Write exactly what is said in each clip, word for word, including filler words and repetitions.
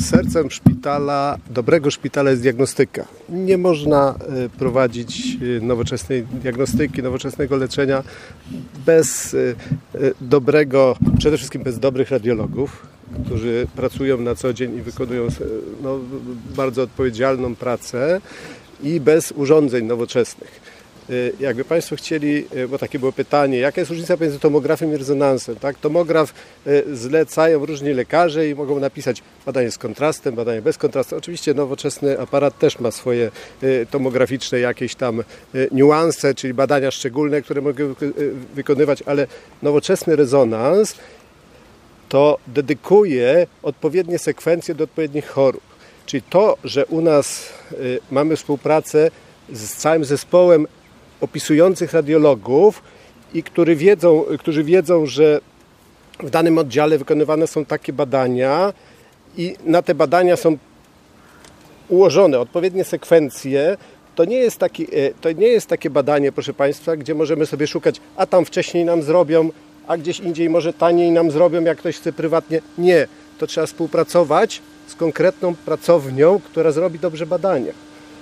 Sercem szpitala, dobrego szpitala jest diagnostyka. Nie można prowadzić nowoczesnej diagnostyki, nowoczesnego leczenia bez dobrego, przede wszystkim bez dobrych radiologów, którzy pracują na co dzień i wykonują no, bardzo odpowiedzialną pracę, i bez urządzeń nowoczesnych. Jakby Państwo chcieli, bo takie było pytanie, jaka jest różnica między tomografem i rezonansem? Tak? Tomograf zlecają różni lekarze i mogą napisać badanie z kontrastem, badanie bez kontrastu. Oczywiście nowoczesny aparat też ma swoje tomograficzne jakieś tam niuanse, czyli badania szczególne, które mogą wykonywać, ale nowoczesny rezonans to dedykuje odpowiednie sekwencje do odpowiednich chorób. Czyli to, że u nas mamy współpracę z całym zespołem opisujących radiologów i którzy wiedzą, którzy wiedzą, że w danym oddziale wykonywane są takie badania i na te badania są ułożone odpowiednie sekwencje, to nie jest, taki, to nie jest takie badanie, proszę Państwa, gdzie możemy sobie szukać, a tam wcześniej nam zrobią, a gdzieś indziej może taniej nam zrobią, jak ktoś chce prywatnie. Nie, to trzeba współpracować z konkretną pracownią, która zrobi dobrze badania.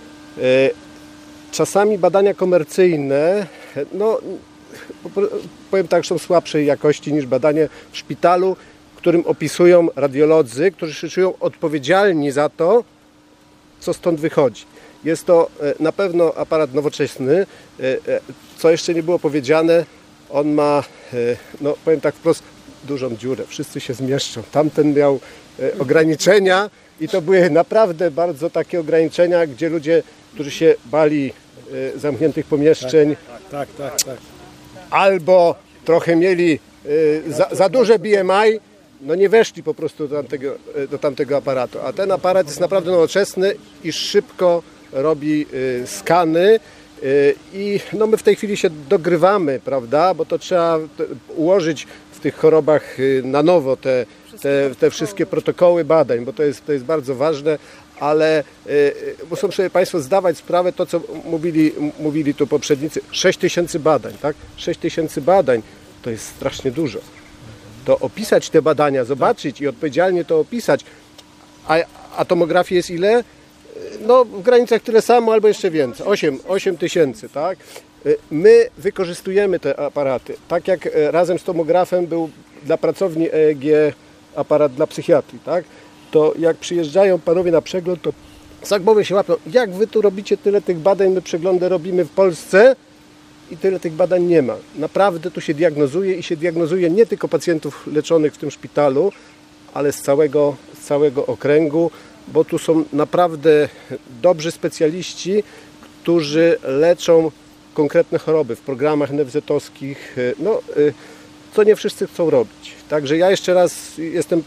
Czasami badania komercyjne, no powiem tak, są słabszej jakości niż badanie w szpitalu, w którym opisują radiolodzy, którzy się czują odpowiedzialni za to, co stąd wychodzi. Jest to na pewno aparat nowoczesny. Co jeszcze nie było powiedziane, on ma, no powiem tak wprost, dużą dziurę. Wszyscy się zmieszczą. Tamten miał ograniczenia i to były naprawdę bardzo takie ograniczenia, gdzie ludzie, którzy się bali zamkniętych pomieszczeń, tak, tak, tak, tak. albo trochę mieli za, za duże B M I, no nie weszli po prostu do tamtego, do tamtego aparatu. A ten aparat jest naprawdę nowoczesny i szybko robi skany. I no my w tej chwili się dogrywamy, prawda, bo to trzeba ułożyć w tych chorobach na nowo te, te, te wszystkie protokoły badań, bo to jest, to jest bardzo ważne, ale muszą sobie Państwo zdawać sprawę, to co mówili, mówili tu poprzednicy, sześć tysięcy badań, tak? sześć tysięcy badań to jest strasznie dużo. To opisać te badania, zobaczyć i odpowiedzialnie to opisać, a, a tomografii jest ile? No w granicach tyle samo albo jeszcze więcej, osiem tysięcy, tak? My wykorzystujemy te aparaty, tak jak razem z tomografem był dla pracowni E E G aparat dla psychiatrii, tak? To jak przyjeżdżają panowie na przegląd, to za głowę się łapią, jak wy tu robicie tyle tych badań, my przeglądy robimy w Polsce i tyle tych badań nie ma. Naprawdę tu się diagnozuje i się diagnozuje nie tylko pacjentów leczonych w tym szpitalu, ale z całego, z całego okręgu, bo tu są naprawdę dobrzy specjaliści, którzy leczą konkretne choroby w programach N F Z-owskich, no, co nie wszyscy chcą robić. Także ja jeszcze raz jestem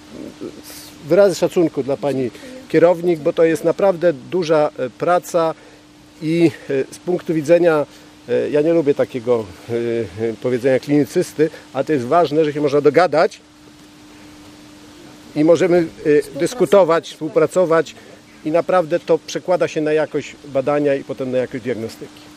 wyrazy szacunku dla pani kierownik, bo to jest naprawdę duża praca i z punktu widzenia, ja nie lubię takiego powiedzenia klinicysty, ale to jest ważne, że się można dogadać i możemy dyskutować, współpracować i naprawdę to przekłada się na jakość badania i potem na jakość diagnostyki.